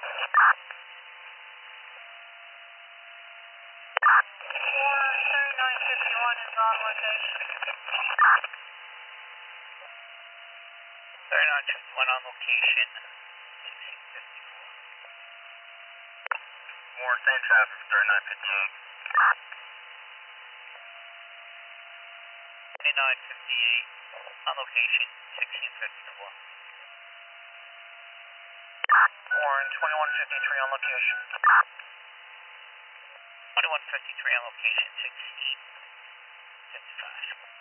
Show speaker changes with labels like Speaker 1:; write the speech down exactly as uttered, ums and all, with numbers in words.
Speaker 1: thirty-nine fifty-one is on location. thirty-nine fifty-one on location. sixteen fifty-four. More same traffic, thirty-nine fifty-eight. thirty-nine fifty-eight on location, sixteen fifty-four. Warren, twenty-one fifty-three on location. twenty-one fifty-three on location, sixteen fifty-five.